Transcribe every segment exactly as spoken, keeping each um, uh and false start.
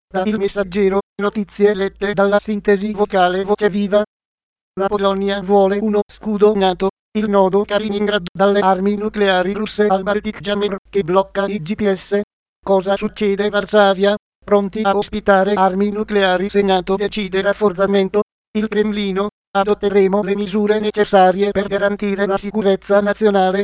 Da Il Messaggero, notizie lette dalla sintesi vocale Voce Viva. La Polonia vuole uno scudo NATO, il nodo Kaliningrad dalle armi nucleari russe al Baltic Jammer che blocca i G P S. Cosa succede Varsavia? Pronti a ospitare armi nucleari se NATO decide rafforzamento. Il Cremlino, adotteremo le misure necessarie per garantire la sicurezza nazionale.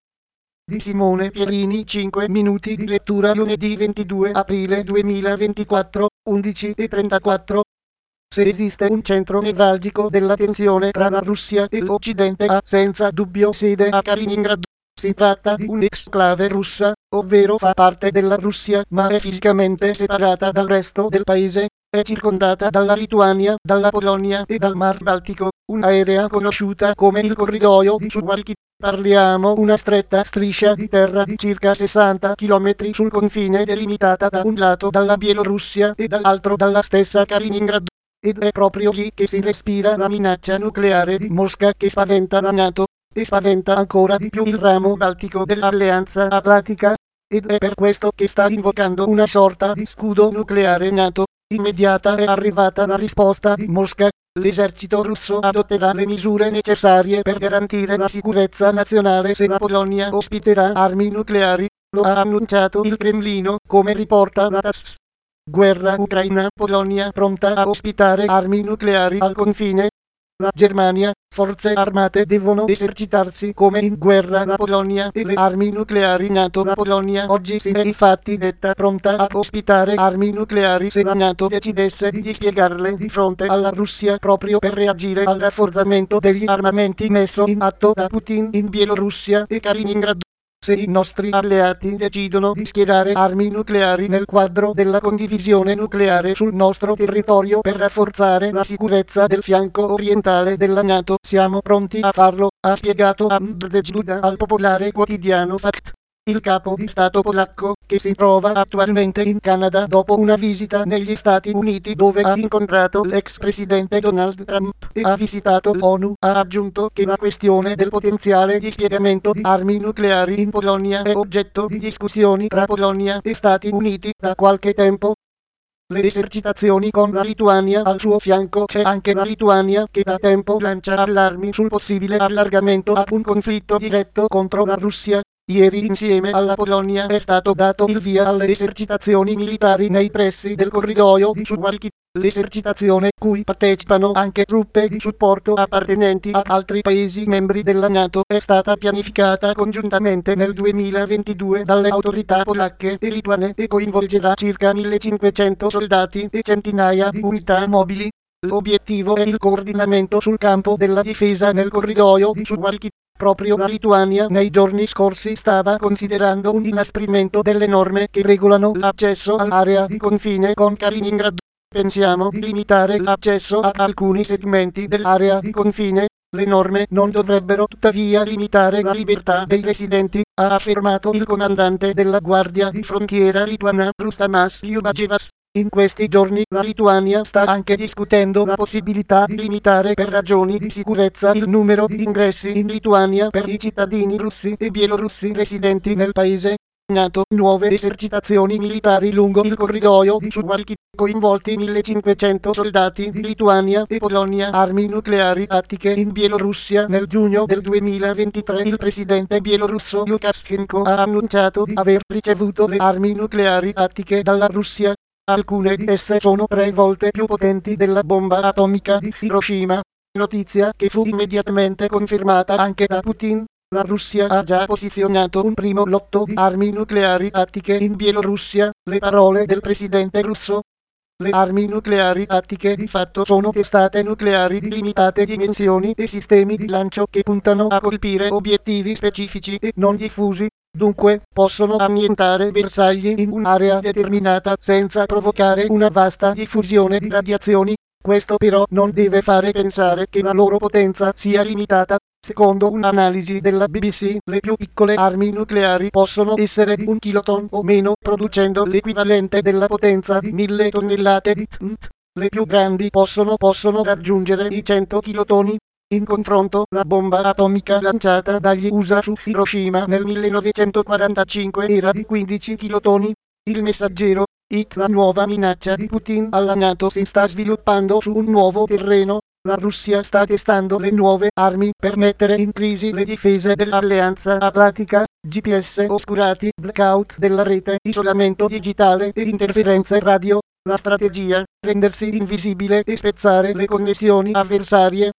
Di Simone Pierini. Cinque minuti di lettura lunedì ventidue aprile duemilaventiquattro, undici e trentaquattro. Se esiste un centro nevralgico della tensione tra la Russia e l'Occidente ha senza dubbio sede a Kaliningrad. Si tratta di un'exclave russa, ovvero fa parte della Russia ma è fisicamente separata dal resto del paese. È circondata dalla Lituania, dalla Polonia e dal Mar Baltico, un'area conosciuta come il corridoio di Suwałki. Parliamo una stretta striscia di terra di circa sessanta chilometri sul confine delimitata da un lato dalla Bielorussia e dall'altro dalla stessa Kaliningrad. Ed è proprio lì che si respira la minaccia nucleare di Mosca che spaventa la NATO, e spaventa ancora di più il ramo baltico dell'Alleanza Atlantica. Ed è per questo che sta invocando una sorta di scudo nucleare NATO. Immediata è arrivata la risposta di Mosca. L'esercito russo adotterà le misure necessarie per garantire la sicurezza nazionale se la Polonia ospiterà armi nucleari. Lo ha annunciato il Cremlino, come riporta la TASS. Guerra Ucraina-Polonia pronta a ospitare armi nucleari al confine. La Germania, forze armate devono esercitarsi come in guerra la Polonia e le armi nucleari NATO. La Polonia oggi si è infatti detta pronta a ospitare armi nucleari se la NATO decidesse di dispiegarle di fronte alla Russia proprio per reagire al rafforzamento degli armamenti messo in atto da Putin in Bielorussia e Kaliningrad. Se i nostri alleati decidono di schierare armi nucleari nel quadro della condivisione nucleare sul nostro territorio per rafforzare la sicurezza del fianco orientale della NATO, siamo pronti a farlo, ha spiegato Andrzej Duda al popolare quotidiano Fakt. Il capo di Stato polacco, che si trova attualmente in Canada dopo una visita negli Stati Uniti dove ha incontrato l'ex presidente Donald Trump e ha visitato l'ONU, ha aggiunto che la questione del potenziale dispiegamento di armi nucleari in Polonia è oggetto di discussioni tra Polonia e Stati Uniti da qualche tempo. Le esercitazioni con la Lituania al suo fianco. C'è anche la Lituania che da tempo lancia allarmi sul possibile allargamento a un conflitto diretto contro la Russia. Ieri insieme alla Polonia è stato dato il via alle esercitazioni militari nei pressi del corridoio di Suwałki. L'esercitazione, cui partecipano anche truppe di supporto appartenenti a altri paesi membri della NATO, è stata pianificata congiuntamente nel duemilaventidue dalle autorità polacche e lituane e coinvolgerà circa millecinquecento soldati e centinaia di unità mobili. L'obiettivo è il coordinamento sul campo della difesa nel corridoio di Suwałki. Proprio la Lituania nei giorni scorsi stava considerando un inasprimento delle norme che regolano l'accesso all'area di confine con Kaliningrad. Pensiamo di limitare l'accesso a alcuni segmenti dell'area di confine. Le norme non dovrebbero tuttavia limitare la libertà dei residenti, ha affermato il comandante della Guardia di Frontiera lituana Rustamas Liubajevas. In questi giorni la Lituania sta anche discutendo la possibilità di limitare per ragioni di sicurezza il numero di ingressi in Lituania per i cittadini russi e bielorussi residenti nel paese. NATO, nuove esercitazioni militari lungo il corridoio di Suwałki, coinvolti millecinquecento soldati di Lituania e Polonia, armi nucleari tattiche in Bielorussia. Nel giugno del duemilaventitré il presidente bielorusso Lukashenko ha annunciato di aver ricevuto le armi nucleari tattiche dalla Russia. Alcune di esse sono tre volte più potenti della bomba atomica di Hiroshima, notizia che fu immediatamente confermata anche da Putin. La Russia ha già posizionato un primo lotto di armi nucleari tattiche in Bielorussia, le parole del presidente russo. Le armi nucleari tattiche di fatto sono testate nucleari di limitate dimensioni e sistemi di lancio che puntano a colpire obiettivi specifici e non diffusi. Dunque, possono annientare bersagli in un'area determinata senza provocare una vasta diffusione di radiazioni. Questo però non deve fare pensare che la loro potenza sia limitata. Secondo un'analisi della B B C, le più piccole armi nucleari possono essere di un kiloton o meno, producendo l'equivalente della potenza di mille tonnellate di T N T. Le più grandi possono, possono raggiungere i cento kilotoni. In confronto, la bomba atomica lanciata dagli U S A su Hiroshima nel millenovecentoquarantacinque era di quindici kilotoni. Il Messaggero. It la nuova minaccia di Putin alla NATO si sta sviluppando su un nuovo terreno. La Russia sta testando le nuove armi per mettere in crisi le difese dell'Alleanza Atlantica, G P S oscurati, blackout della rete, isolamento digitale e interferenze radio. La strategia, rendersi invisibile e spezzare le connessioni avversarie.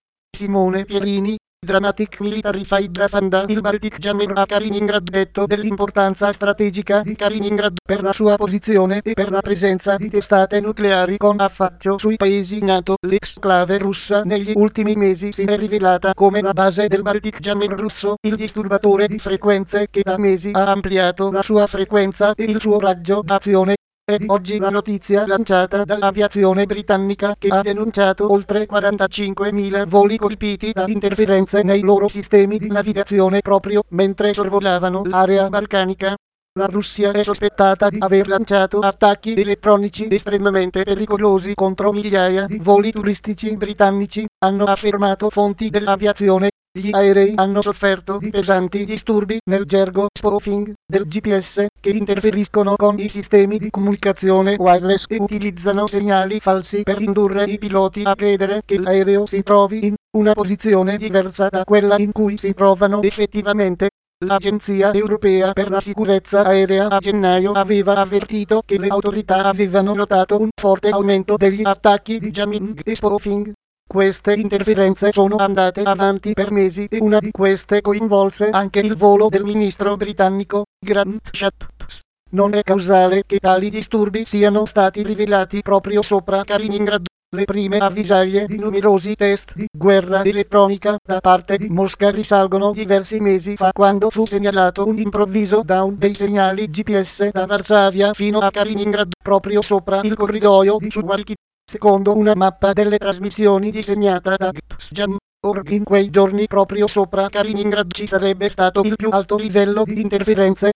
Simone Pierini, Dramatic Military Hydra Fanda il Baltic Jammer a Kaliningrad detto dell'importanza strategica di Kaliningrad per la sua posizione e per la presenza di testate nucleari con affaccio sui paesi NATO. L'exclave russa negli ultimi mesi si è rivelata come la base del Baltic Jammer russo, il disturbatore di frequenze che da mesi ha ampliato la sua frequenza e il suo raggio d'azione. È di oggi la notizia lanciata dall'aviazione britannica che ha denunciato oltre quarantacinquemila voli colpiti da interferenze nei loro sistemi di navigazione proprio mentre sorvolavano l'area balcanica. La Russia è sospettata di aver lanciato attacchi elettronici estremamente pericolosi contro migliaia di voli turistici britannici, hanno affermato fonti dell'aviazione. Gli aerei hanno sofferto di pesanti disturbi nel gergo spoofing del G P S che interferiscono con i sistemi di comunicazione wireless e utilizzano segnali falsi per indurre i piloti a credere che l'aereo si trovi in una posizione diversa da quella in cui si trovano effettivamente. L'Agenzia Europea per la Sicurezza Aerea a gennaio aveva avvertito che le autorità avevano notato un forte aumento degli attacchi di jamming e spoofing. Queste interferenze sono andate avanti per mesi e una di queste coinvolse anche il volo del ministro britannico, Grant Shapps. Non è causale che tali disturbi siano stati rivelati proprio sopra Kaliningrad. Le prime avvisaglie di numerosi test di guerra elettronica da parte di Mosca risalgono diversi mesi fa quando fu segnalato un improvviso down dei segnali G P S da Varsavia fino a Kaliningrad proprio sopra il corridoio di Suwalki. Secondo una mappa delle trasmissioni disegnata da Gpsjam, in quei giorni proprio sopra Kaliningrad ci sarebbe stato il più alto livello di interferenze